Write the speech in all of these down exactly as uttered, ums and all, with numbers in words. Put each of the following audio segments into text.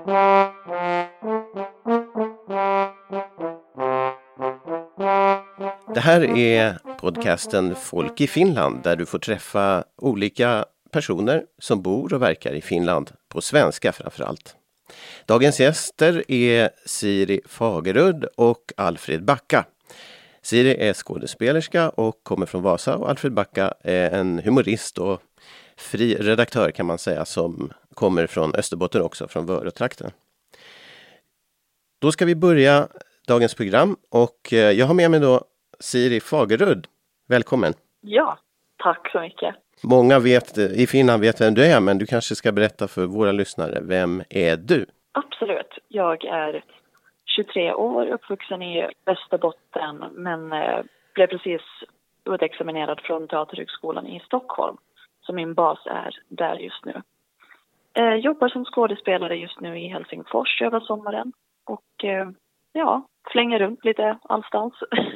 Det här är podcasten Folk i Finland där du får träffa olika personer som bor och verkar i Finland, på svenska framförallt. Dagens gäster är Siri Fagerud och Alfred Backa. Siri är skådespelerska och kommer från Vasa, och Alfred Backa är en humorist och fri redaktör kan man säga, som kommer från Österbotten också, från Vörå-trakten. Då ska vi börja dagens program och jag har med mig då Siri Fagerud. Välkommen. Ja, tack så mycket. Många vet, i Finland vet vem du är, men du kanske ska berätta för våra lyssnare, vem är du? Absolut. Jag är tjugotre år, uppvuxen i Österbotten, men eh, blev precis utexaminerad från Teaterhögskolan i Stockholm. Så min bas är där just nu. Eh, jobbar som skådespelare just nu i Helsingfors över sommaren. Och eh, ja, flänger runt lite allstans.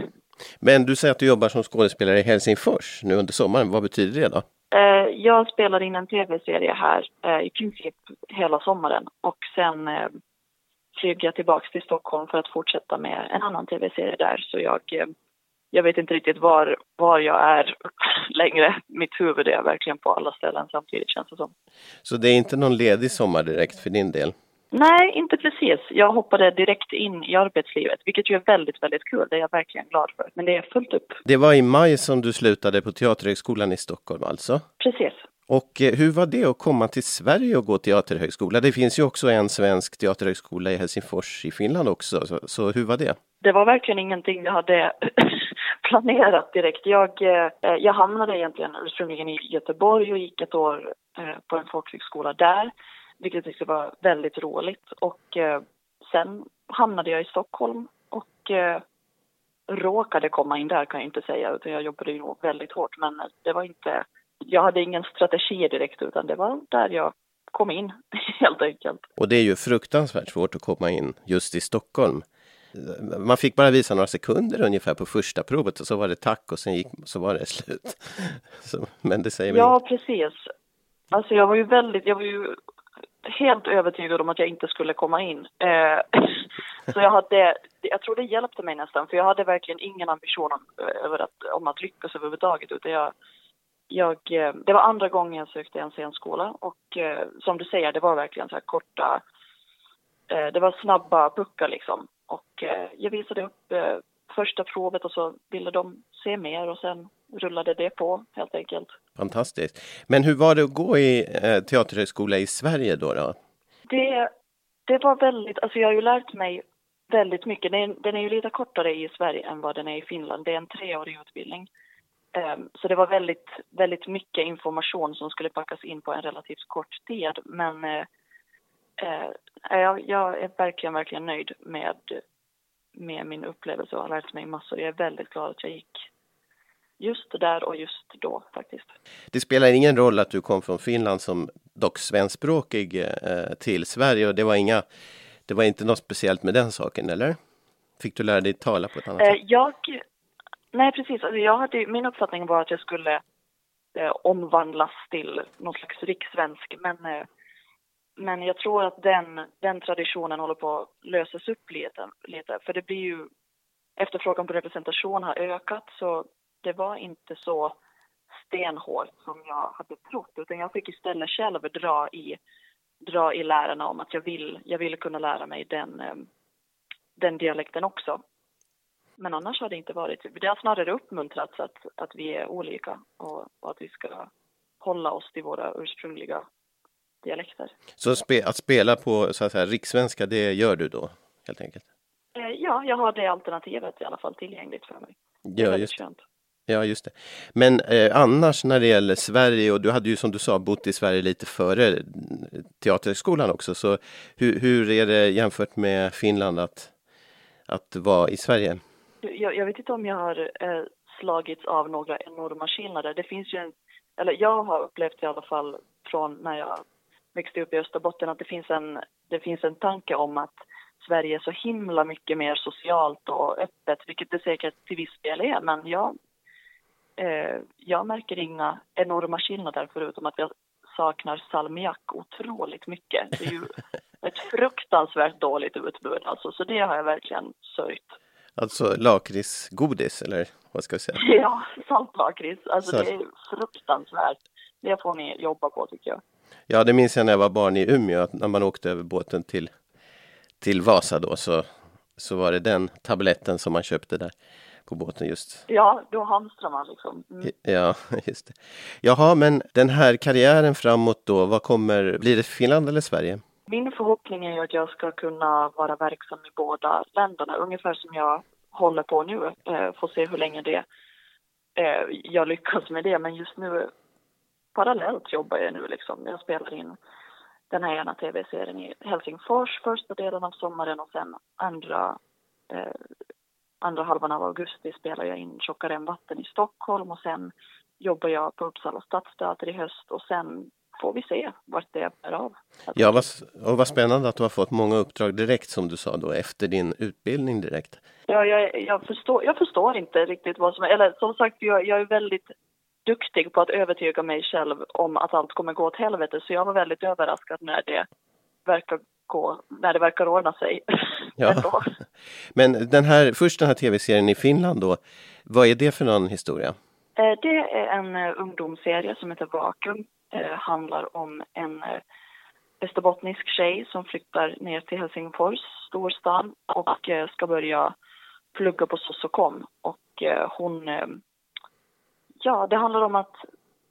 Men du säger att du jobbar som skådespelare i Helsingfors nu under sommaren. Vad betyder det då? Eh, jag spelar in en tv-serie här eh, i princip hela sommaren. Och sen eh, flyger jag tillbaka till Stockholm för att fortsätta med en annan tv-serie där. Så jag, eh, jag vet inte riktigt var, var jag är längre. Mitt huvud är verkligen på alla ställen samtidigt, känns det som. Så det är inte någon ledig sommar direkt för din del? Nej, inte precis. Jag hoppade direkt in i arbetslivet, vilket ju är väldigt, väldigt kul. Det är jag verkligen glad för. Men det är fullt upp. Det var i maj som du slutade på Teaterhögskolan i Stockholm alltså? Precis. Och eh, hur var det att komma till Sverige och gå teaterhögskola? Det finns ju också en svensk teaterhögskola i Helsingfors i Finland också. Så, så hur var det? Det var verkligen ingenting jag hade planerat direkt. Jag, eh, jag hamnade egentligen ursprungligen i Göteborg och gick ett år eh, på en folkhögskola där. Vilket jag tyckte var väldigt roligt. Och eh, sen hamnade jag i Stockholm och eh, råkade komma in där, kan jag inte säga. Utan jag jobbade ju väldigt hårt, men det var inte... Jag hade ingen strategi direkt, utan det var där jag kom in, helt enkelt. Och det är ju fruktansvärt svårt att komma in just i Stockholm. Man fick bara visa några sekunder ungefär på första provet, och så var det tack, och sen gick, så var det slut. Så, men det säger Ja, inte. precis. Alltså jag var ju väldigt... Jag var ju helt övertygad om att jag inte skulle komma in. Eh, så jag hade, jag tror det hjälpte mig nästan, för jag hade verkligen ingen ambition om, över att, om att lyckas överhuvudtaget. Utan jag, jag, det var andra gången jag sökte en scenskola, och eh, som du säger, det var verkligen så här korta, eh, det var snabba puckar liksom. Och eh, jag visade upp eh, första provet, och så ville de se mer, och sen rullade det på helt enkelt. Fantastiskt. Men hur var det att gå i eh, teaterhögskola i Sverige då? då? Det, det var väldigt, alltså jag har ju lärt mig väldigt mycket. Den, den är ju lite kortare i Sverige än vad den är i Finland. Det är en treårig utbildning. Um, så det var väldigt, väldigt mycket information som skulle packas in på en relativt kort tid. Men uh, uh, jag, jag är verkligen, verkligen nöjd med, med min upplevelse och har lärt mig massor. Jag är väldigt glad att jag gick just där och just då faktiskt. Det spelar ingen roll att du kom från Finland som dock svenskspråkig eh, till Sverige, och det var inga, det var inte något speciellt med den saken, eller? Fick du lära dig tala på ett annat eh, sätt? Jag, nej precis, alltså jag hade, min uppfattning var att jag skulle eh, omvandlas till någon slags rikssvensk, men, eh, men jag tror att den, den traditionen håller på att lösas upp lite, lite, för det blir ju, efterfrågan på representation har ökat, så det var inte så stenhårt som jag hade trott, utan jag fick istället själv dra i, dra i lärarna om att jag vill, jag ville kunna lära mig den, den dialekten också. Men annars har det inte varit. Det har snarare uppmuntrats att, att vi är olika, och, och att vi ska hålla oss till våra ursprungliga dialekter. Så spe, att spela på så att säga, rikssvenska, det gör du då helt enkelt? Eh, ja, jag har det alternativet i alla fall tillgängligt för mig. Det är ja, väldigt just skönt. Ja, just det. Men eh, annars när det gäller Sverige, och du hade ju som du sa bott i Sverige lite före teaterskolan också, så hur, hur är det jämfört med Finland att, att vara i Sverige? Jag, jag vet inte om jag har eh, slagits av några enorma skillnader. Det finns ju en, eller jag har upplevt i alla fall från när jag växte upp i Österbotten, att det finns en, det finns en tanke om att Sverige är så himla mycket mer socialt och öppet, vilket det säkert till viss del är, men jag Eh, jag märker inga enorma skillnader, förutom att jag saknar salmiak otroligt mycket. Det är ju ett frukt, fruktansvärt dåligt utbud alltså, så det har jag verkligen sörjt. Alltså lakritsgodis eller vad ska jag säga? Ja, saltlakrits. Alltså Salt. det är fruktansvärt. Det får ni jobba på tycker jag. Ja, det minns jag när jag var barn i Umeå, att när man åkte över båten till, till Vasa då, så, så var det den tabletten som man köpte där på båten just. Ja, då hamstrar man liksom. Mm. Ja, just det. Jaha, men den här karriären framåt då, vad kommer, blir det Finland eller Sverige? Min förhoppning är ju att jag ska kunna vara verksam i båda länderna, ungefär som jag håller på nu. Eh, får se hur länge det eh, jag lyckas med det, men just nu parallellt jobbar jag nu liksom. Jag spelar in den här ena tv-serien i Helsingfors första delen av sommaren och sen andra eh, andra halvan av augusti spelar jag in Tjockare än vatten i Stockholm och sen jobbar jag på Uppsala stadsteater i höst och sen får vi se vart det är av. Ja, vad, och vad spännande att du har fått många uppdrag direkt som du sa då, efter din utbildning direkt. Ja, jag, jag, förstår, jag förstår inte riktigt vad som är, eller som sagt, jag, jag är väldigt duktig på att övertyga mig själv om att allt kommer gå åt helvete, så jag var väldigt överraskad när det verkar gå, när det verkar ordna sig. Ja. Men den här, först den här tv-serien i Finland då, vad är det för någon historia? Det är en ungdomsserie som heter Vakuum. Det handlar om en västerbottnisk tjej som flyttar ner till Helsingfors, storstan, och ska börja plugga på Sossocom. Och hon, ja, det handlar om att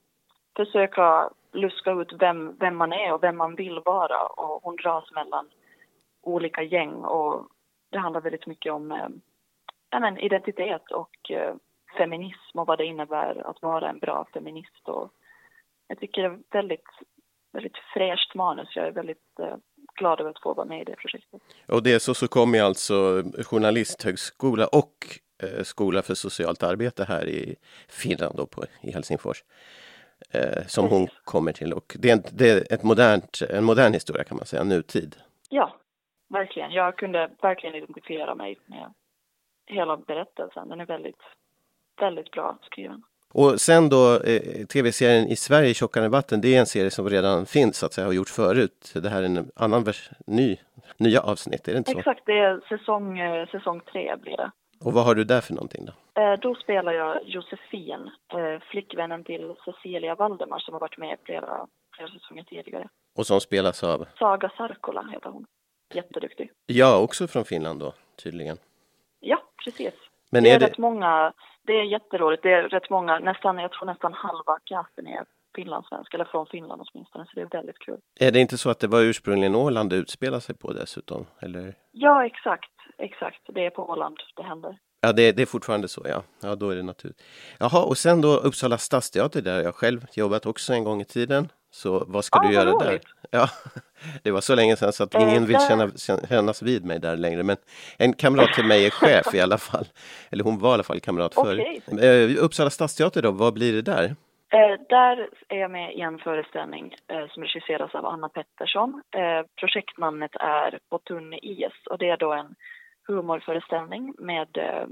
försöka luska ut vem, vem man är och vem man vill vara. Och hon dras mellan olika gäng och det handlar väldigt mycket om äh, men, identitet och äh, feminism och vad det innebär att vara en bra feminist. Och jag tycker det är väldigt, väldigt fräscht manus. Jag är väldigt äh, glad över att få vara med i det projektet. Och det är så så kommer alltså journalisthögskola och eh, skola för socialt arbete här i Finland då på, i Helsingfors. Eh, som hon kommer till. Och det är, en, det är ett modernt, en modern historia kan man säga, nutid. Ja, verkligen. Jag kunde verkligen identifiera mig med hela berättelsen. Den är väldigt, väldigt bra skriven. Och sen då, eh, tv-serien i Sverige, Tjockare än vatten, det är en serie som redan finns, så att säga, har gjort förut. Det här är en annan vers- ny, nya avsnitt, är det inte så? Exakt, det är säsong, eh, säsong tre blir det. Och vad har du där för någonting då? Eh, då spelar jag Josefin, eh, flickvännen till Cecilia Valdemar som har varit med flera, flera säsonger tidigare. Och som spelas av? Saga Sarkola heter hon. Jätteduktig. Ja, också från Finland då, tydligen. Ja, precis. Men det är, är det... rätt många, det är jätteroligt. Det är rätt många, nästan, jag tror nästan halva casten är finlandssvensk, eller från Finland åtminstone, så det är väldigt kul. Är det inte så att det var ursprungligen Åland det utspelar sig på dessutom, eller? Ja, exakt. Exakt, det är på Åland det händer. Ja, det, det är fortfarande så, ja. Ja, då är det naturligt. Jaha, och sen då Uppsala stadsteater, där jag själv jobbat också en gång i tiden. Så vad ska ah, du göra roligt. där? Ja, det var så länge sedan så att äh, ingen vill där... känna, kännas vid mig där längre. Men en kamrat till mig är chef i alla fall. Eller hon var i alla fall kamrat förr. Okay. Uh, Uppsala stadsteater då, vad blir det där? Uh, där är jag med i en föreställning uh, som regisseras av Anna Pettersson. Uh, projektnamnet är På tunn is och det är då en humorföreställning med uh,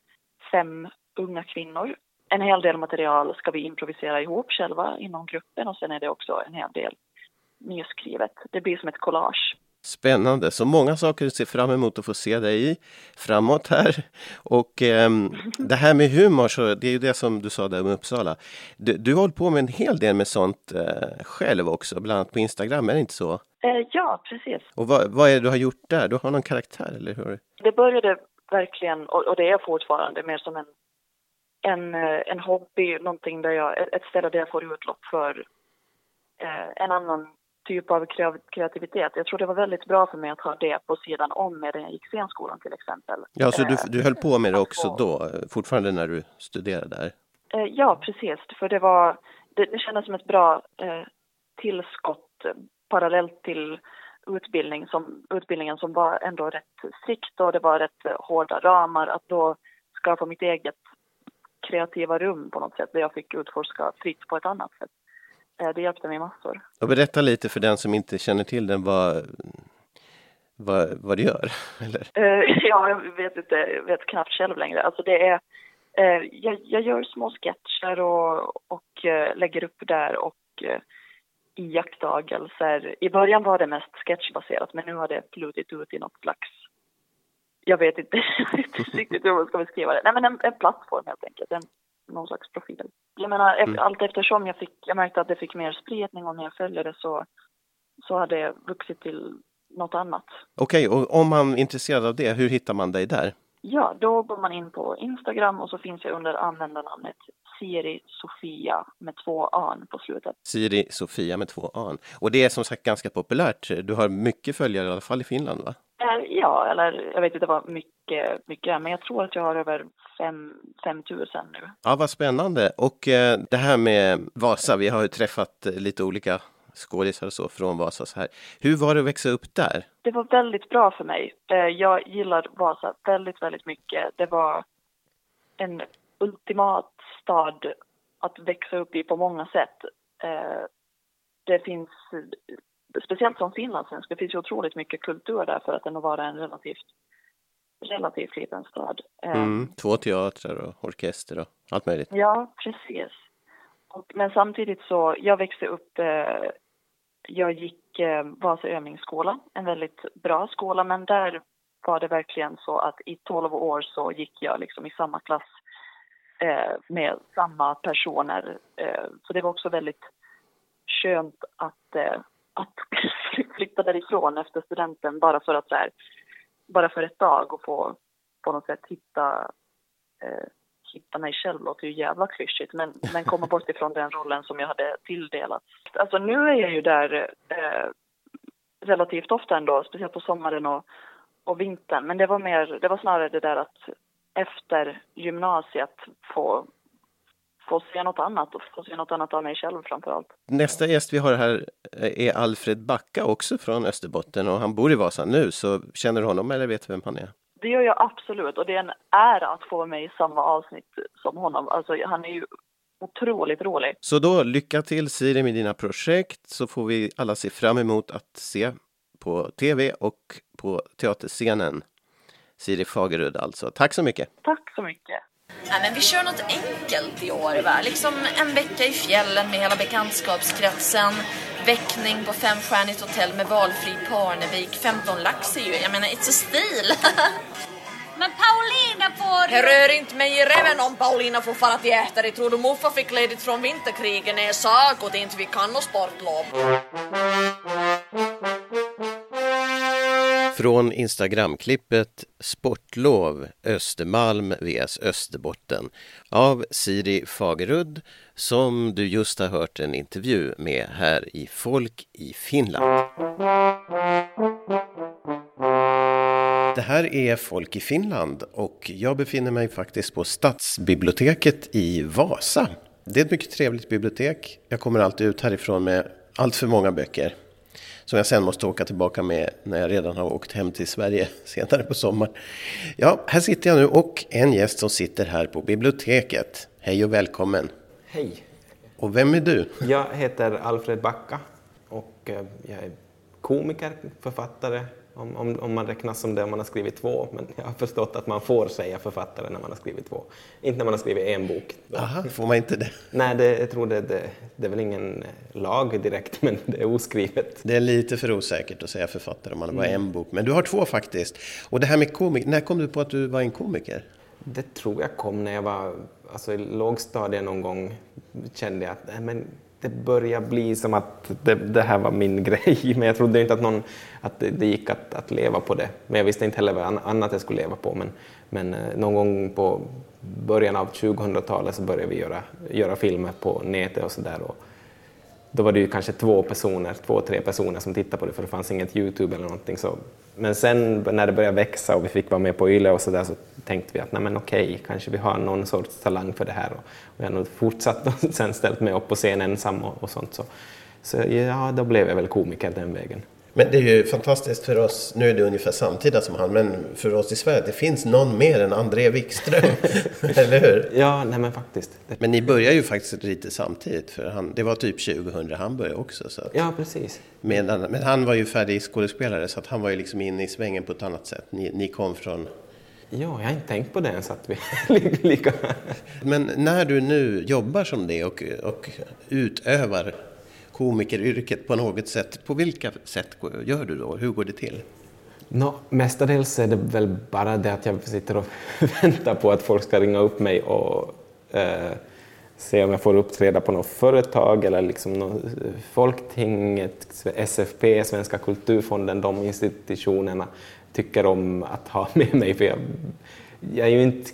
fem unga kvinnor. En hel del material ska vi improvisera ihop själva inom gruppen och sen är det också en hel del nyskrivet. Det blir som ett collage. Spännande, så många saker att se fram emot att få se dig i framåt här. Och eh, det här med humor, så det är ju det som du sa där med Uppsala. Du, du håller på med en hel del med sånt eh, själv också, bland annat på Instagram, är det inte så? Eh, ja, precis. Och vad, vad är det du har gjort där? Du har någon karaktär, eller hur? Det började verkligen, och, och det är fortfarande mer som en, en, en hobby, någonting där jag, ett ställe där jag får utlopp för eh, en annan typ av kreativitet. Jag tror det var väldigt bra för mig att ha det på sidan om när jag gick scenskolan till exempel. Ja, så du, du höll på med det också då, fortfarande när du studerade där? Ja, precis. För det var, det, det kändes som ett bra eh, tillskott parallellt till utbildning som, utbildningen som var ändå rätt strikt och det var rätt hårda ramar. Att då skapa mitt eget kreativa rum på något sätt där jag fick utforska fritt på ett annat sätt. Det hjälpte mig massor. Och berätta lite för den som inte känner till den vad, vad, vad det gör, eller? Uh, ja, jag vet inte, jag vet knappt själv längre. Alltså det är, uh, jag, jag gör små sketcher och, och uh, lägger upp där och uh, iakttagelser. I början var det mest sketchbaserat, men nu har det flutit ut i något slags, jag vet inte, jag vet inte riktigt hur man ska beskriva det. Nej, men en, en plattform helt enkelt, en, någon slags profil. Jag menar, mm. allt eftersom jag, fick, jag märkte att det fick mer spridning och mer följare, så, så har det vuxit till något annat. Okej, okay, och om man är intresserad av det, hur hittar man dig där? Ja, då går man in på Instagram och så finns jag under användarnamnet Siri Sofia med två an på slutet. Siri Sofia med två an. Och det är som sagt ganska populärt. Du har mycket följare i alla fall i Finland, va? Ja, eller jag vet inte vad mycket, mycket är, men jag tror att jag har över fem tusen nu. Ja, vad spännande. Och eh, det här med Vasa, vi har ju träffat lite olika skådisar och så från Vasa så här. Hur var det att växa upp där? Det var väldigt bra för mig. Jag gillar Vasa väldigt, väldigt mycket. Det var en ultimat stad att växa upp i på många sätt. Det finns, speciellt som finlandssvensk, det finns ju otroligt mycket kultur där för att den vara en relativt, relativt liten stad. Mm, två teatrar och orkester och allt möjligt. Ja, precis. Och, men samtidigt så, jag växte upp, eh, jag gick eh, Vasa övningsskola, en väldigt bra skola, men där var det verkligen så att i tolv år så gick jag liksom i samma klass eh, med samma personer. Eh, så det var också väldigt skönt att, eh, att flytta därifrån efter studenten bara för att så här, bara för ett dag och få på något sätt hitta eh, hitta mig själv, låter ju jävla klyschigt, men, men komma bort ifrån den rollen som jag hade tilldelat. Alltså nu är jag ju där eh, relativt ofta ändå, speciellt på sommaren och, och vintern, men det var mer, det var snarare det där att efter gymnasiet få, få se något annat och få se något annat av mig själv framförallt. Nästa gäst vi har här är Alfred Backa, också från Österbotten, och han bor i Vasa nu, så känner du honom eller vet du vem han är? Det gör jag absolut, och det är en ära att få vara med i samma avsnitt som honom. Alltså han är ju otroligt rolig. Så då, lycka till Siri med dina projekt, så får vi alla se fram emot att se på tv och på teaterscenen. Siri Fagerud alltså. Tack så mycket. Tack så mycket. Nej, men vi kör något enkelt i år, va? Liksom en vecka i fjällen med hela bekantskapskretsen. Väckning på femstjärnigt hotell med valfri Parnevik. femton lax är ju, jag menar, it's a stil. Men Paulina får... Jag rör inte mig i reven om Paulina får fara till ätare. Tror du Muffa fick ledigt från vinterkrigen är sak och det inte vi kan och sportlov. Från Instagramklippet Sportlov Östermalm vs Österbotten av Siri Fagerud, som du just har hört en intervju med här i Folk i Finland. Det här är Folk i Finland och jag befinner mig faktiskt på Stadsbiblioteket i Vasa. Det är ett mycket trevligt bibliotek. Jag kommer alltid ut härifrån med allt för många böcker som jag sen måste åka tillbaka med när jag redan har åkt hem till Sverige senare på sommaren. Ja, här sitter jag nu och en gäst som sitter här på biblioteket. Hej och välkommen. Hej. Och vem är du? Jag heter Alfred Backa och jag är komiker, författare, om, om, om man räknas som det om man har skrivit två. Men jag har förstått att man får säga författare när man har skrivit två. Inte när man har skrivit en bok. Aha, får man inte det? Nej, det, jag tror det, det, det är väl ingen lag direkt, men det är oskrivet. Det är lite för osäkert att säga författare om man har bara en bok. Men du har två faktiskt. Och det här med komik, när kom du på att du var en komiker? Det tror jag kom när jag var alltså, i lågstadiet någon gång. Kände jag att nej, men det börjar bli som att det, det här var min grej. Men jag trodde inte att, någon, att det, det gick att, att leva på det. Men jag visste inte heller vad annat jag skulle leva på. Men, men någon gång på början av tjugohundratalet så började vi göra, göra filmer på nätet och sådär. Då var det ju kanske två personer, två, tre personer som tittade på det, för det fanns inget YouTube eller någonting. Så. Men sen när det började växa och vi fick vara med på Yle och så där, så tänkte vi att nej men okej, kanske vi har någon sorts talang för det här. Och, och jag har nog fortsatt och sen ställt mig upp på scen ensam och, och sånt. Så. så ja, då blev jag väl komiker den vägen. Men det är ju fantastiskt för oss, nu är det ungefär samtida som han, men för oss i Sverige, det finns någon mer än André Wikström, eller hur? Ja, nej men faktiskt. Men ni börjar ju faktiskt lite samtidigt, för han, det var typ tjugohundra han började också. Så att, ja, precis. Men, men han var ju färdig skådespelare, så att han var ju liksom inne i svängen på ett annat sätt. Ni, ni kom från... Ja, jag har inte tänkt på det ens att vi är lika. Men när du nu jobbar som det och, och utövar komikeryrket på något sätt. På vilka sätt gör du då? Hur går det till? No, mestadels är det väl bara det att jag sitter och väntar på att folk ska ringa upp mig och eh, se om jag får uppträda på något företag eller liksom något Folktinget, S F P, Svenska kulturfonden, de institutionerna tycker om att ha med mig. För jag, jag är ju inte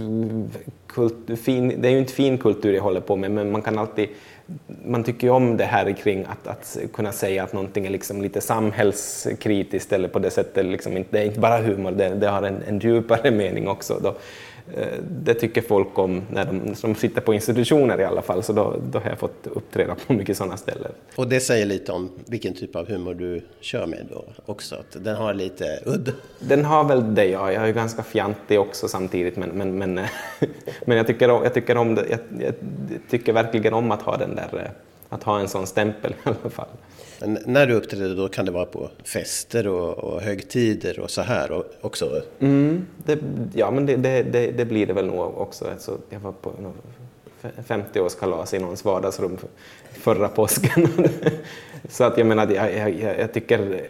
kultur, fin, det är ju inte fin kultur jag håller på med, men man kan alltid, man tycker ju om det här kring att, att kunna säga att någonting är liksom lite samhällskritiskt eller på det sättet, liksom inte, det är inte bara humor, det, det har en, en djupare mening också. Då, det tycker folk om när de, de sitter på institutioner i alla fall, så då, då har jag fått uppträda på mycket sådana ställen. Och det säger lite om vilken typ av humor du kör med då också, att den har lite udd. Den har väl det, ja. Jag är ju ganska fjantig också samtidigt, men, men, men, men jag, tycker om, jag, tycker om det, jag, jag tycker verkligen om att ha den där, att ha en sån stämpel i alla fall. Men när du uppträder då kan det vara på fester och, och högtider och så här och också? Mm, det, ja, men det, det, det, det blir det väl nog också. Alltså, jag var på femtioårskalas i någons vardagsrum förra påsken. Så att jag menar, jag, jag, jag, tycker,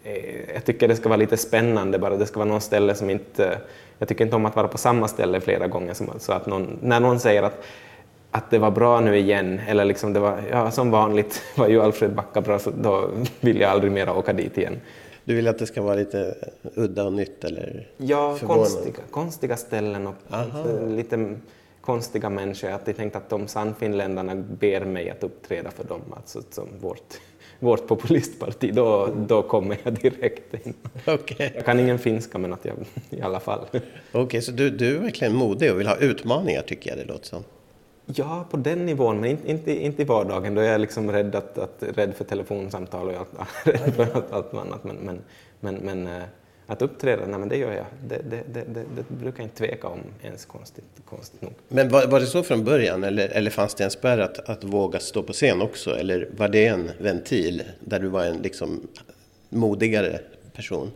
jag tycker det ska vara lite spännande bara. Det ska vara någon ställe som inte... Jag tycker inte om att vara på samma ställe flera gånger. Så att någon, när någon säger att att det var bra nu igen, eller liksom det var, ja, som vanligt var ju Alfred Backa bra, så då vill jag aldrig mer åka dit igen. Du vill att det ska vara lite udda och nytt eller ja, konstiga, konstiga ställen och lite konstiga människor. Jag tänkte att de sannfinländarna ber mig att uppträda för dem, alltså som vårt, vårt populistparti, då, då kommer jag direkt in. Okay. Jag kan ingen finska, men att jag i alla fall. Okej, okay, så du, du är verkligen modig och vill ha utmaningar, tycker jag det låter som. Ja, på den nivån, men inte, inte, inte i vardagen. Då är jag liksom rädd, att, att, rädd för telefonsamtal och allt, rädd för allt, allt annat. Men, men, men, men att uppträda, nej, men det gör jag. Det, det, det, det, det brukar jag inte tveka om ens, konstigt, konstigt nog. Men var, var det så från början? Eller, eller fanns det en spärr att, att våga stå på scen också? Eller var det en ventil där du var en liksom modigare person?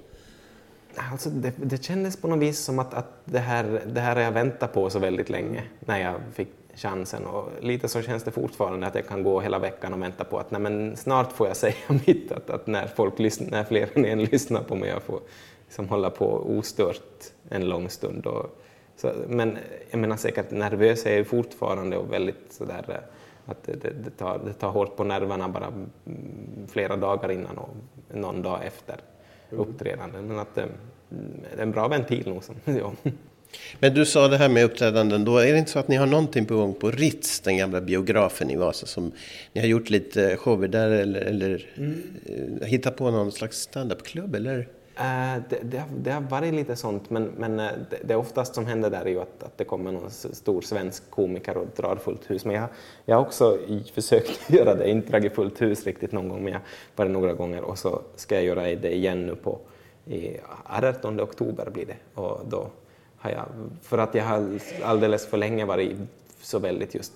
Alltså det, det kändes på något vis som att, att det, här, det här har jag väntat på så väldigt länge när jag fick chansen, och lite så känns det fortfarande att jag kan gå hela veckan och vänta på att nej, men snart får jag säga mitt, att, att när, folk lyssnar, när fler än en lyssnar på mig, jag får liksom hålla på ostört en lång stund. Och, så, men jag menar säkert nervös är jag fortfarande och väldigt sådär att det, det, det, tar, det tar hårt på nerverna bara flera dagar innan och någon dag efter uppträdanden, men att det är en bra ventil nog som, ja. Men du sa det här med uppträdanden, då är det inte så att ni har någonting på gång på Ritz, den gamla biografen i Vasa, som ni har gjort lite shower där eller, eller mm. hittat på någon slags stand-up-klubb eller? Uh, det, det, har, det har varit lite sånt, men, men det, det oftast som händer där är ju att, att det kommer någon stor svensk komiker och drar fullt hus. Men jag, jag har också försökt göra det, inte dragit fullt hus riktigt någon gång, men jag var det några gånger, och så ska jag göra det igen nu på i artonde oktober blir det, och då har jag, för att jag har alldeles för länge varit så väldigt just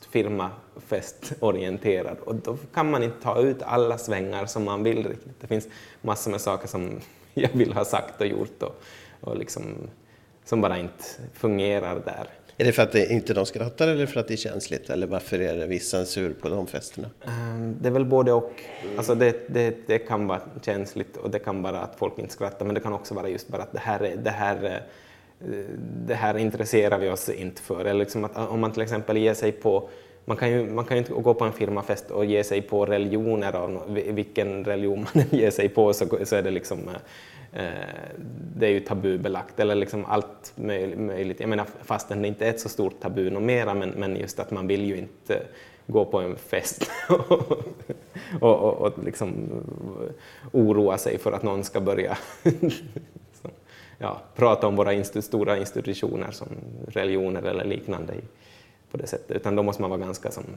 firmafestorienterad, och då kan man inte ta ut alla svängar som man vill riktigt. Det finns massor med saker som jag vill ha sagt och gjort och, och liksom, som bara inte fungerar där. Är det för att det inte de skrattar eller för att det är känsligt, eller varför är det viss censur på de festerna? Det är väl både och. Alltså det, det, det kan vara känsligt och det kan vara att folk inte skrattar, men det kan också vara just bara att det här är, det här det här intresserar vi oss inte för. Eller liksom att om man till exempel ger sig på, man kan ju, man kan ju inte gå på en firmafest och ge sig på religioner, av vilken religion man ger sig på, så, så är det liksom eh, det är ju tabubelagt, eller liksom allt möjligt. Jag menar, fastän det inte är ett så stort tabu något mera, men, men just att man vill ju inte gå på en fest och, och, och, och liksom oroa sig för att någon ska börja ja, prata om våra instu- stora institutioner som religioner eller liknande i, på det sättet. Utan då måste man vara ganska som,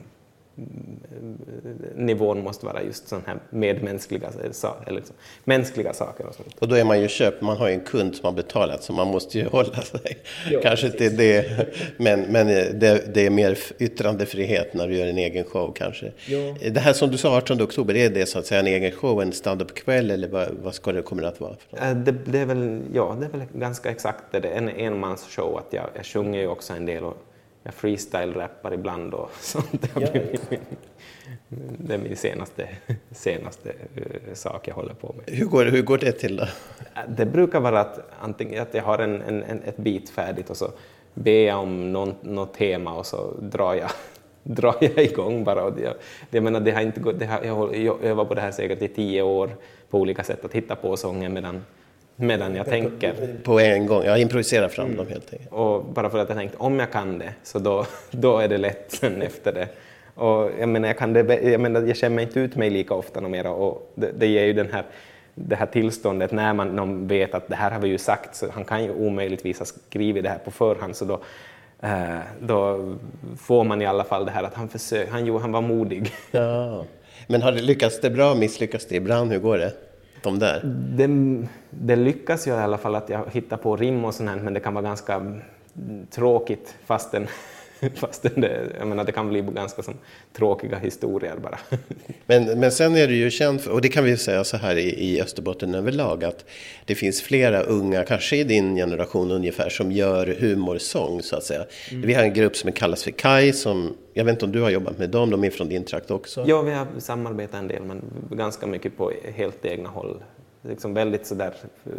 nivån måste vara just sån här medmänskliga eller så, mänskliga saker och sånt. Och då är man ju köpt, man har ju en kund som har betalat, så man måste ju hålla sig. Jo, kanske inte det, men, men det, det är mer yttrandefrihet när du gör en egen show kanske. Jo. Det här som du sa artonde oktober, är det så att säga en egen show, en stand-up-kväll, eller vad, vad ska det kommer att vara? Det, det är väl, ja, det är väl ganska exakt det. Det är en enmansshow, att jag, jag sjunger ju också en del och jag freestyle-rappar ibland och sånt. Det har blivit min, Det är min senaste, senaste uh, sak jag håller på med. Hur går, hur går det till då? Det brukar vara att, antingen att jag har en, en, en, ett bit färdigt och så ber jag om någon, något tema och så drar jag, drar jag igång bara. Och det, jag menar, det har inte gått, det har, jag, jag övar på det här säkert i tio år på olika sätt att hitta på sånger medan, medan jag tänker. På en gång, jag improviserar fram mm. dem helt enkelt. Och bara för att jag tänkte, om jag kan det så då, då är det lätt sen efter det. Och jag menar, jag, kan det, jag, menar, jag känner inte ut mig lika ofta och mera, och det, det ger ju den här, det här tillståndet när man någon vet att det här har vi ju sagt, så han kan ju omöjligtvis ha skrivit det här på förhand, så då, eh, då får man i alla fall det här att han försöker, han, han var modig. Ja. Men har det lyckats det bra, misslyckas det ibland, hur går det? De där? Det, det lyckas ju i alla fall att jag hittar på rim och sånt här, men det kan vara ganska tråkigt fastän Fast det, jag menar, det kan bli ganska som tråkiga historier bara. Men, men sen är det ju känt, och det kan vi säga så här i, i Österbotten överlag, att det finns flera unga, kanske i din generation ungefär, som gör humorsång så att säga. Mm. Vi har en grupp som kallas för Kai, som, jag vet inte om du har jobbat med dem, de är från din trakt också. Ja, vi har samarbetat en del, men ganska mycket på helt egna håll. Liksom väldigt sådär,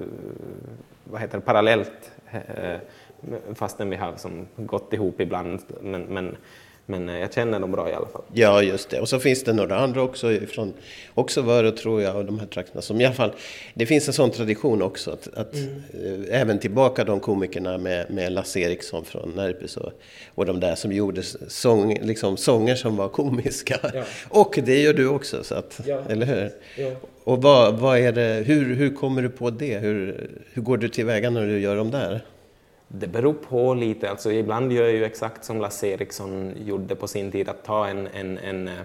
vad heter det, parallellt. Fastän vi har som gått ihop ibland, men, men, men jag känner dem bra i alla fall. Ja, just det. Och så finns det några andra också från också Vörå, tror jag, och de här trakterna som i alla fall, det finns en sån tradition också att, att mm. äh, även tillbaka de komikerna med, med Lasse Eriksson från Närpes och, och de där som gjorde sång, liksom, sånger som var komiska. Ja. Och det gör du också, så att, ja. Eller hur? Ja. Och vad, vad är det, hur, hur kommer du på det? Hur, hur går du tillväga när du gör dem där? Det beror på lite. Alltså, ibland gör jag ju exakt som Lasse Eriksson gjorde på sin tid, att ta en, en, en uh,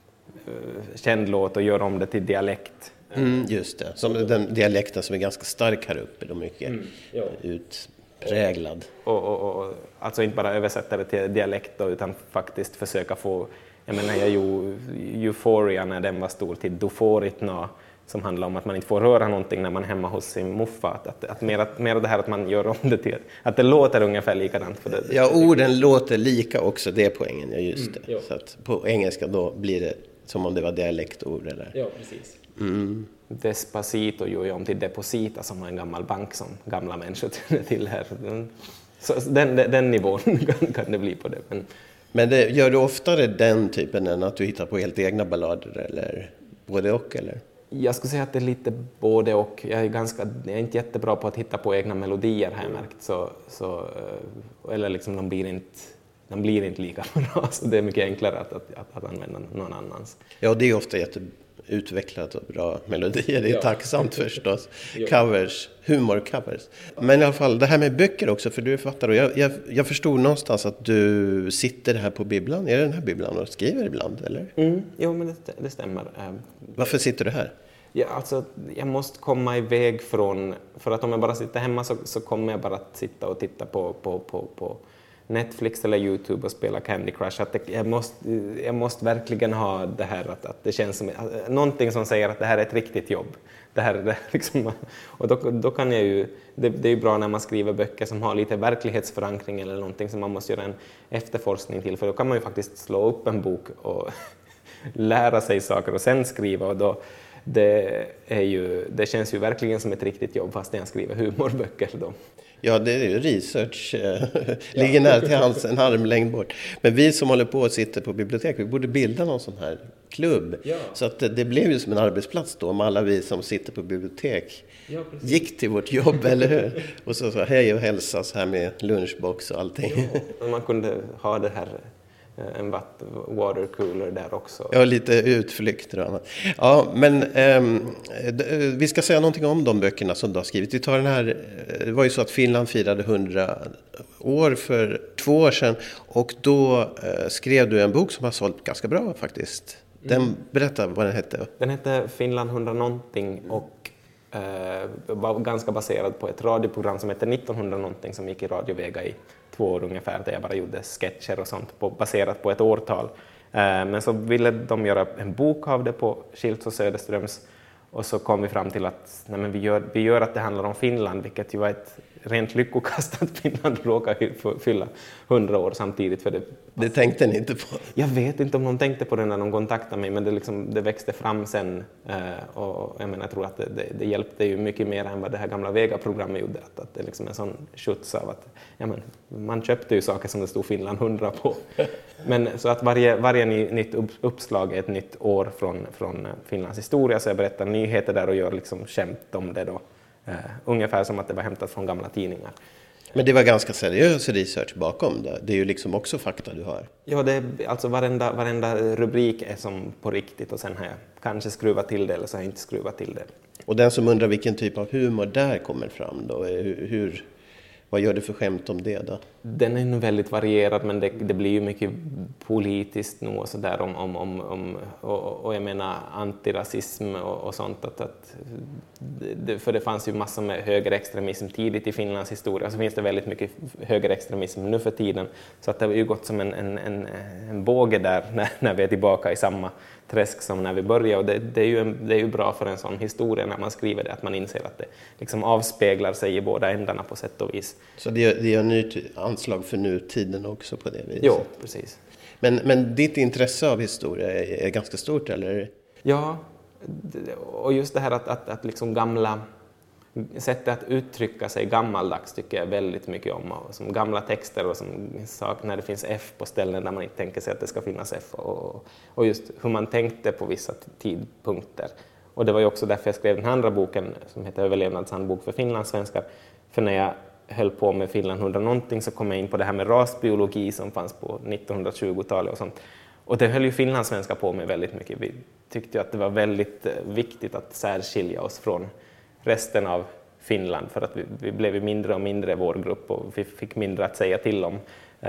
känd låt och göra om det till dialekt. Mm, just det. Som den dialekten som är ganska stark här uppe, och mycket mm, ja. utpräglad. Och, och, och, alltså inte bara översätta det till dialekt då, utan faktiskt försöka få, jag menar, jag gjorde Euphoria när den var stor till Duforit nå, som handlar om att man inte får röra någonting när man är hemma hos sin muffa. Att, att, att mer, att, mer det här att man gör om det till, att det låter ungefär likadant. För det, ja, orden låter lika också, det är poängen. Ja, just det. Mm, så att på engelska då blir det som om det var dialektord eller? Ja, precis. Mm. Despacito gör jag om till Deposita, som var en gammal bank som gamla människor till här. Så den, den, den nivån kan, kan det bli på det. Men, Men det, gör du oftare den typen än att du hittar på helt egna ballader eller både och eller? Jag skulle säga att det är lite både och. Jag är, ganska, jag är inte jättebra på att hitta på egna melodier, har jag märkt. Så, så, eller liksom de blir inte, de blir inte lika bra. Så det är mycket enklare att, att, att, att använda någon annans. Ja, det är ofta jätteutvecklat och bra melodier. Det är ja. tacksamt förstås. Covers, humorcovers. Men i alla fall, det här med böcker också, för du är författare. Och jag, jag, jag förstod någonstans att du sitter här på bibblan. Är det den här bibblan och skriver ibland, eller? Mm, jo, men det, det stämmer. Varför sitter du här? Ja, alltså, jag måste komma iväg från, för att om jag bara sitter hemma så, så kommer jag bara att sitta och titta på, på, på, på Netflix eller YouTube och spela Candy Crush. Att det, jag, måste, jag måste verkligen ha det här, att, att det känns som att, någonting som säger att det här är ett riktigt jobb. Det här, det, liksom, och då, då kan jag ju, det, det är ju bra när man skriver böcker som har lite verklighetsförankring eller någonting som man måste göra en efterforskning till, för då kan man ju faktiskt slå upp en bok och lära sig saker och sen skriva, och då Det, är ju, det känns ju verkligen som ett riktigt jobb fast jag skriver humorböcker då. Ja, det är ju research. Ligger nära till hands, en armlängd bort. Men vi som håller på och sitter på bibliotek, vi borde bilda någon sån här klubb. Ja. Så att det, det blev ju som en arbetsplats då, om alla vi som sitter på bibliotek ja, gick till vårt jobb, eller hur? Och så, så hej och hälsa så här med lunchbox och allting. Ja, man kunde ha det här, en watercooler där också. Ja, lite utflykter och annat. Ja, men eh, vi ska säga någonting om de böckerna som du har skrivit. Vi tar den här, det var ju så att Finland firade hundra år för två år sedan, och då eh, skrev du en bok som har sålt ganska bra faktiskt. Den, mm. Berätta vad den hette. Den hette Finland hundra någonting och eh, var ganska baserad på ett radioprogram som hette nittonhundra någonting som gick i Radio Vega i två år ungefär, där jag bara gjorde sketcher och sånt på, baserat på ett årtal. Eh, men så ville de göra en bok av det på Schilds och Söderströms, och så kom vi fram till att nej, men vi, gör, vi gör att det handlar om Finland, vilket ju var ett rent lyckokast att Finland råkar fylla hundra år samtidigt. För det, det tänkte ni inte på? Jag vet inte om de tänkte på det när de kontaktade mig, men det, liksom, det växte fram sen. Eh, och jag, menar, jag tror att det, det, det hjälpte ju mycket mer än vad det här gamla Vega-programmet gjorde. Att, att det är liksom en sån skjuts av att ja, men, man köpte ju saker som det stod Finland hundra på. Men så att varje, varje ny, nytt uppslag är ett nytt år från, från Finlands historia, så jag berättar nyheter där och gör liksom skämt om det då. Uh, ungefär som att det var hämtat från gamla tidningar. Men det var ganska seriös research bakom det. Det är ju liksom också fakta du har. Ja, det är, alltså varenda, varenda rubrik är som på riktigt, och sen har jag kanske skruvat till det eller så har jag inte skruvat till det. Och den som undrar vilken typ av humor där kommer fram då, hur, hur, vad gör du för skämt om det då? Den är nog väldigt varierad, men det, det blir ju mycket politiskt nog och sådär om, om, om, om och, och jag menar antirasism och, och sånt. Att, att, det, för det fanns ju massor med högerextremism tidigt i Finlands historia, så finns det väldigt mycket högerextremism nu för tiden. Så att det har ju gått som en, en, en, en båge där när, när vi är tillbaka i samma träsk som när vi började, och det, det, är ju en, det är ju bra för en sån historia när man skriver det, att man inser att det liksom avspeglar sig i båda ändarna på sätt och vis. Så det gör, det gör nytt anslag för nutiden också på det viset? Jo, precis. Men, men ditt intresse av historia är, är ganska stort, eller? Ja, och just det här att, att, att liksom gamla sättet att uttrycka sig gammaldags tycker jag väldigt mycket om. Och som gamla texter och som sak när det finns F på ställen där man inte tänker sig att det ska finnas F. Och, och just hur man tänkte på vissa tidpunkter. Och det var ju också därför jag skrev den andra boken som heter Överlevnadshandbok för finlandssvenskar. För när jag höll på med Finland hundra någonting så kom jag in på det här med rasbiologi som fanns på nittonhundratjugotalet och sånt. Och det höll ju finlandssvenskar på med väldigt mycket. Vi tyckte att det var väldigt viktigt att särskilja oss från resten av Finland, för att vi, vi blev mindre och mindre vår grupp och vi fick mindre att säga till om.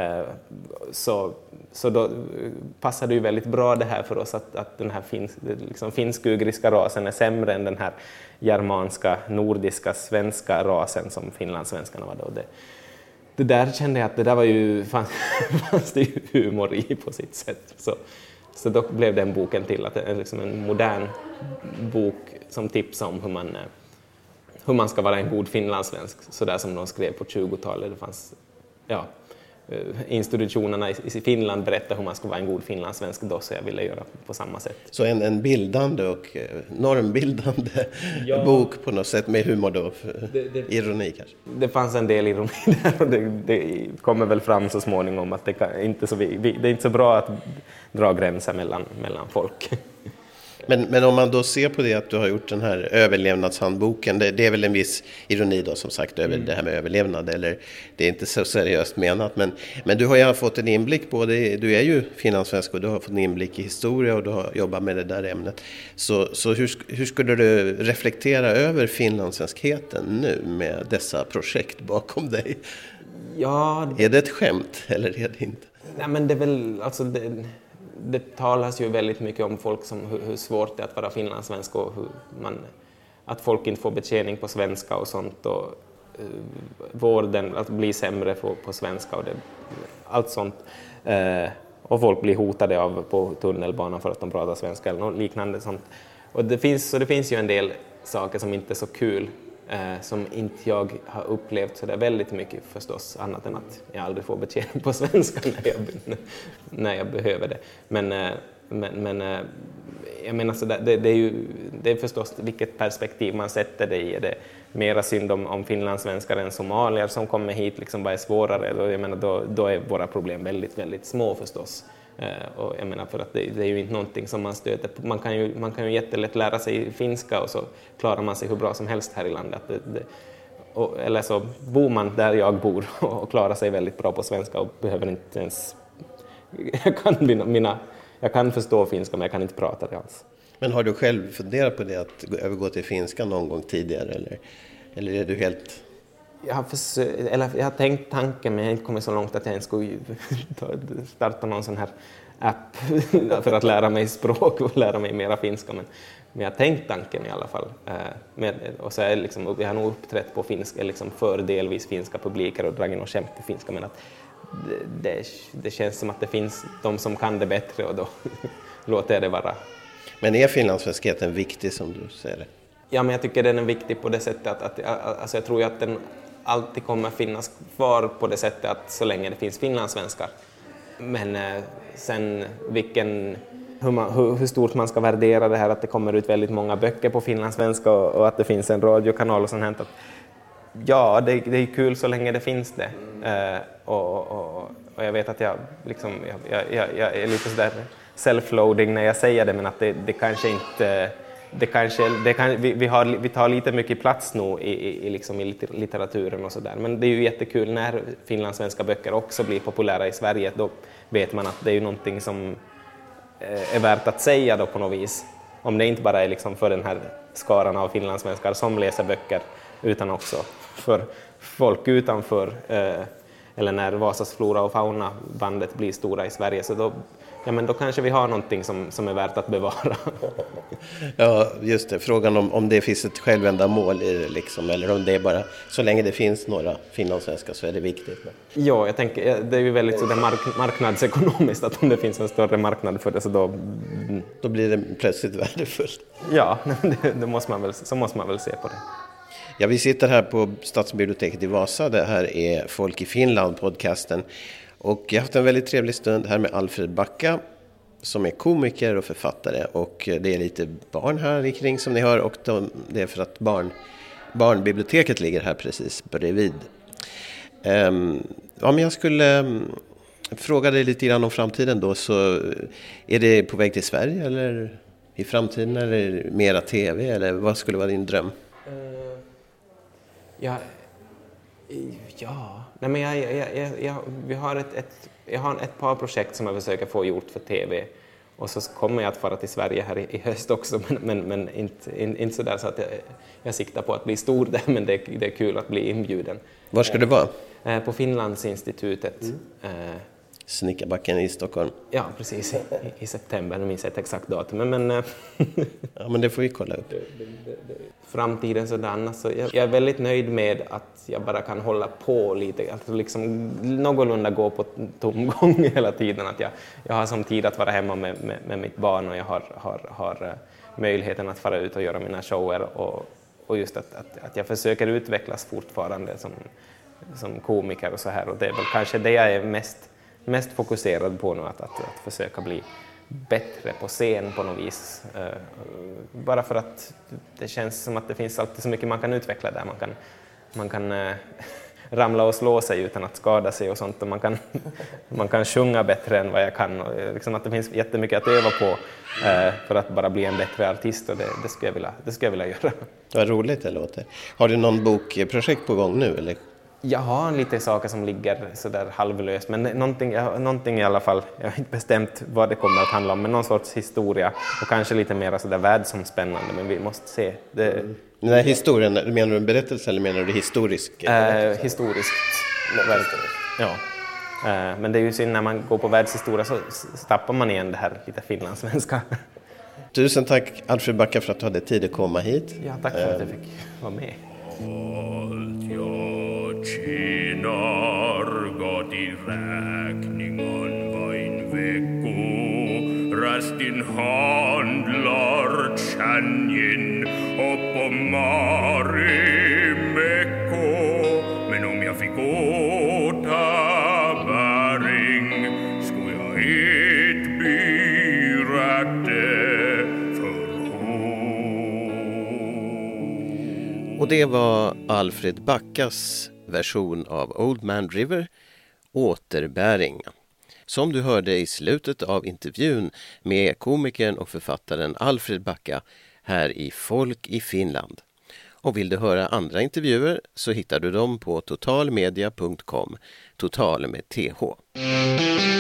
Så, så då passade det ju väldigt bra det här för oss att, att den här finsk, liksom finsk-ugriska rasen är sämre än den här germanska, nordiska, svenska rasen som finlandssvenskarna var då. Det, det där kände jag att det där var ju, fanns, fanns det ju humor i på sitt sätt. Så, så då blev den boken till, att det är liksom en modern bok som tipsar om hur man, hur man ska vara en god finlandssvensk, så där som de skrev på tjugotalet. Det fanns, ja, institutionerna i Finland berättar hur man ska vara en god finlandssvensk då, så jag ville göra på samma sätt. Så en, en bildande och normbildande ja. bok på något sätt med humor då, det, det, ironi kanske? Det fanns en del ironi där och det, det kommer väl fram så småningom att det, kan, inte så, det är inte så bra att dra gränser mellan, mellan folk. Men, men om man då ser på det att du har gjort den här överlevnadshandboken, det, det är väl en viss ironi då som sagt över mm. det här med överlevnad, eller det är inte så seriöst menat, men, men du har ju fått en inblick på det, du är ju finlandssvensk och du har fått en inblick i historia och du har jobbat med det där ämnet. Så, så hur, hur skulle du reflektera över finlandssvenskheten nu med dessa projekt bakom dig? Ja, det... Är det ett skämt eller är det inte? Nej, men det är väl, alltså det... Det talas ju väldigt mycket om folk som hur, hur svårt det är att vara finlandssvensk och hur man, att folk inte får betjäning på svenska och sånt, och uh, vården att bli sämre på, på svenska och det, allt sånt. Uh, och folk blir hotade av på tunnelbanan för att de pratar svenska eller något liknande sånt. Och det finns, så det finns ju en del saker som inte är så kul. Eh, som inte jag har upplevt så där väldigt mycket förstås, annat än att jag aldrig får betjäning på svenska när jag, när jag behöver det. Men, eh, men, men eh, jag menar så där, det, det är ju det är förstås vilket perspektiv man sätter det i. Det är mera synd om, om finlandssvenskar än somalier som kommer hit, liksom bara är svårare. Då, jag menar, då, då är våra problem väldigt, väldigt små förstås. Uh, och jag menar för att det, det är ju inte någonting som man stöter på. Man kan ju, man kan ju jättelätt lära sig finska och så klarar man sig hur bra som helst här i landet. Det, det, och, eller så bor man där jag bor och klarar sig väldigt bra på svenska och behöver inte ens... Jag kan, mina, mina, jag kan förstå finska men jag kan inte prata det alls. Men har du själv funderat på det att övergå till finska någon gång tidigare eller, eller är du helt... Jag har, försökt, eller jag har tänkt tanken men jag har inte kommit så långt att jag ens skulle starta någon sån här app för att lära mig språk och lära mig mera finska. Men, men jag har tänkt tanken i alla fall. Med, och så är liksom, jag har nog uppträtt på finska, liksom för delvis finska publiker och dragit något skämt på finska. Men att det, det, det känns som att det finns de som kan det bättre och då låter jag det vara. Men är finlandssvenskheten viktig som du säger det? Ja, men jag tycker den är viktig på det sättet att, att alltså jag tror ju att den alltid kommer finnas kvar på det sättet att så länge det finns finlandssvenskar. Men eh, sen vilken, hur, man, hur, hur stort man ska värdera det här att det kommer ut väldigt många böcker på finlandssvenska och, och att det finns en radiokanal och sånt här. Att, ja, det, det är kul så länge det finns det. Eh, och, och, och jag vet att jag, liksom, jag, jag, jag är lite sådär self-loading när jag säger det, men att det, det kanske inte... Det kanske, det kan, vi, vi, har, vi tar lite mycket plats nu i, i, liksom i litteraturen och sådär. Men det är ju jättekul när finlandssvenska böcker också blir populära i Sverige. Då vet man att det är ju någonting som är värt att säga då på något vis. Om det inte bara är liksom för den här skaran av finlandssvenskar som läser böcker, utan också för folk utanför. Eller när Vasas flora och fauna bandet blir stora i Sverige, så då, ja, men då kanske vi har någonting som, som är värt att bevara. Ja, just det. Frågan om, om det finns ett självändamål i det liksom, eller om det är bara, så länge det finns några finlandssvenskar så är det viktigt. Ja, jag tänker, det är ju väldigt sådär mark- marknadsekonomiskt att om det finns en större marknad för det så då... Då blir det plötsligt värdefullt. Ja, det, det måste man väl, så måste man väl se på det. Ja, vi sitter här på Stadsbiblioteket i Vasa. Det här är Folk i Finland podcasten. Och jag har haft en väldigt trevlig stund här med Alfred Backa som är komiker och författare. Och det är lite barn här kring som ni hör. Och de, det är för att barn, barnbiblioteket ligger här precis bredvid. Um, ja, men jag skulle um, fråga dig lite grann om framtiden då. Så är det på väg till Sverige eller i framtiden? Eller mera tv? Eller vad skulle vara din dröm? Ja, ja. Nej, men jag, jag, jag, jag, vi har ett, ett, jag har ett par projekt som jag försöker få gjort för tv. Och så kommer jag att fara till Sverige här i, i höst också, men, men, men inte, in, inte så där så att jag, jag siktar på att bli stor där, men det, det är kul att bli inbjuden. Var ska det vara? Eh, på Finlandsinstitutet. Mm. Eh, Snickarbacken i Stockholm. Ja, precis. I, i september, jag minns ett exakt datum. Men, men, ja, men det får vi kolla upp. Framtiden sådan, alltså, jag, jag är väldigt nöjd med att jag bara kan hålla på lite. Alltså liksom någorlunda gå på tomgång hela tiden. Att jag, jag har som tid att vara hemma med, med, med mitt barn och jag har, har, har möjligheten att fara ut och göra mina shower. Och, och just att, att, att jag försöker utvecklas fortfarande som, som komiker och så här. Och det är väl kanske det jag är mest... mest fokuserad på nu, att, att, att försöka bli bättre på scen på något vis. Uh, bara för att det känns som att det finns alltid så mycket man kan utveckla där. Man kan, man kan uh, ramla och slå sig utan att skada sig och sånt. Och man, kan, man kan sjunga bättre än vad jag kan. Och, liksom att det finns jättemycket att öva på uh, för att bara bli en bättre artist. Och det, det, skulle jag vilja, det skulle jag vilja göra. Vad roligt det låter. Har du någon bokprojekt på gång nu eller? Jag har lite saker som ligger sådär halvlöst, men någonting, jag, någonting i alla fall, jag har inte bestämt vad det kommer att handla om, men någon sorts historia och kanske lite mer sådär världsomspännande, men vi måste se. Det... Mm. Den här historien, menar du en berättelse eller menar du historisk? Eh, historiskt. Ja. Eh, men det är ju synd när man går på världshistoria så tappar man igen det här lite finlandssvenska. Tusen tack Alfred Backa för att du hade tid att komma hit. Ja, tack för att jag fick vara med. Tjänar gått i räkningen vain vecko. Rastin handlar tjänjen och på mari mekko. Men om jag fick åta bäring skulle jag ett byrätte för hon. Och det var Alfred Backas version av Old Man River, Återbäring, som du hörde i slutet av intervjun med komikern och författaren Alfred Backa här i Folk i Finland. Och vill du höra andra intervjuer så hittar du dem på totalmedia punkt com, total med th.